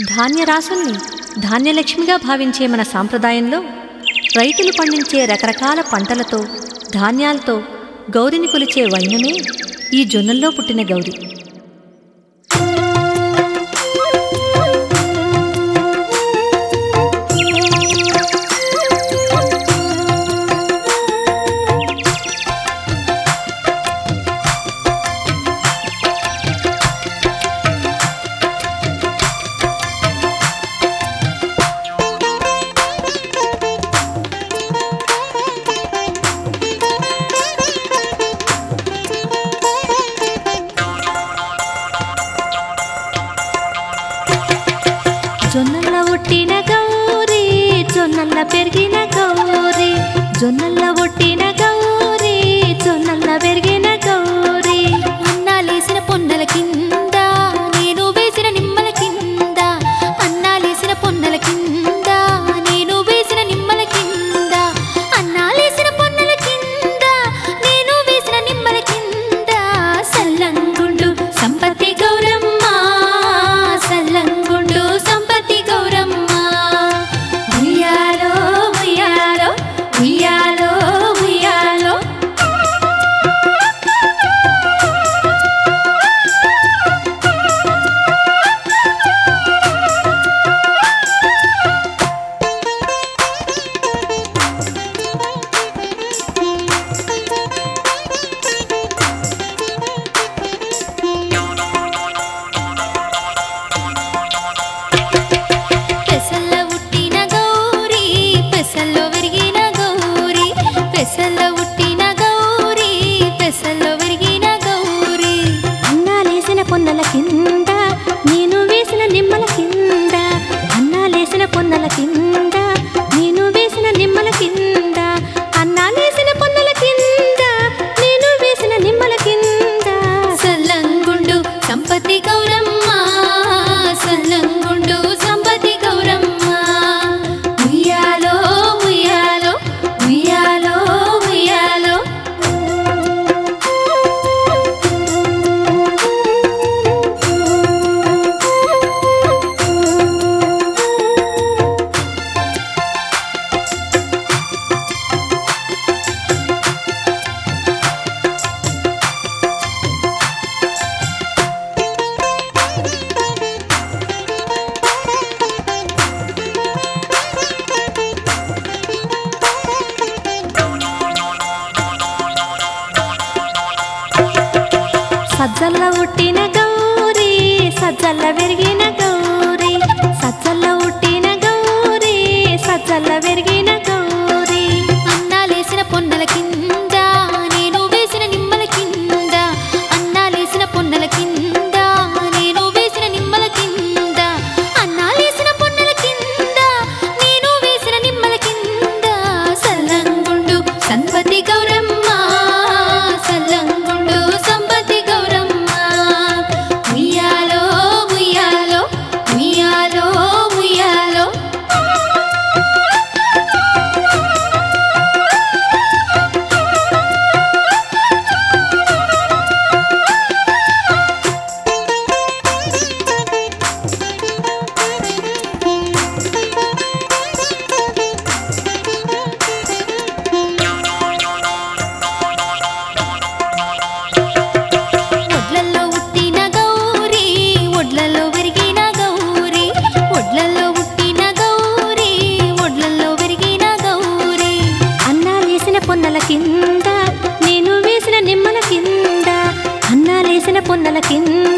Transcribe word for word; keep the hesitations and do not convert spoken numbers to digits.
ధాన్యరాశుల్ని ధాన్యలక్ష్మిగా భావించే మన సాంప్రదాయంలో రైతులు పండించే రకరకాల పంటలతో ధాన్యాలతో గౌరిని కొలిచే వైనమే ఈ జొన్నల్లో పుట్టిన గౌరి. జొన్నల్ల పుట్టిన గౌరి జొన్నల్ల పెరిగిన గౌరి, జొన్నల్ల పుట్టిన గౌరి జొన్నల్ల పెరిగిన గౌరి. అన్నాలేసిన పొన్నల కింద నేను వేసిన నిమ్మల కింద, అన్నాలేసిన పొన్నల కింద నేను వేసిన నిమ్మల కింద, అన్నాలేసిన పొన్నల కింద నేను వేసిన నిమ్మల కింద. సల్లంగుండు సంపత్తి గౌరమ్మ, సల్లంగుండు సంపత్తి గౌరమ్మ. ఉయ్యాలో ఉయ్యాలో ఉయ్యాలో ఉయ్యాలో పెసల్ల ఉట్టిన గౌరి పెసల్లో విరిగిన గౌరి, పెసల్లో ఉట్టిన గౌరి పెసల్లో విరిగిన గౌరి. అన్నాలేసిన పొన్నల కింద నేను వేసిన నిమ్మల కింద, అన్నాలేసిన పొన్నల కింద నేను వేసిన నిమ్మల కింద, అన్నాలేసిన పొన్నల కింద నేను వేసిన నిమ్మల కింద. సల్లంగుండు సంపత్తి గౌరమ్మ, సల్లంగుండు సంపత్తి గౌరమ్మ. ఉయ్యాలో ఉయ్యాలో ఉయ్యాలో ఉయ్యాలో సజ్జల్ల పుట్టిన గౌరి సజ్జల్ల పెరిగిన గౌరి, సజ్జల్ల పుట్టిన గౌరి సజ్జల్ల పెరిగిన గౌరి. అన్నాలేసిన పొన్నల కింద నేను వేసిన నిమ్మల కింద, అన్నాలేసిన పొన్నల కింద నేను వేసిన నిమ్మల కింద, అన్నాలేసిన పొన్నల కింద నేను వేసిన నిమ్మల కింద. సల్లంగుండు సంపత్తి గౌరమ్మ, సల్లంగుండు సంపత్తి గౌరమ్మ. ఉయ్యాలో ఉయ్యాలో ఉయ్యాలో ఉయ్యాలో ఒడ్లల్లో ఉట్టిన గౌరి ఒడ్లల్లో విరిగిన గౌరి, ఒడ్లల్లో ఉట్టిన గౌరి ఒడ్లల్లో విరిగిన గౌరి. అన్నాలేసిన పొన్నల కింద నేను వేసిన నిమ్మల కింద, అన్నాలేసిన పొన్నల కింద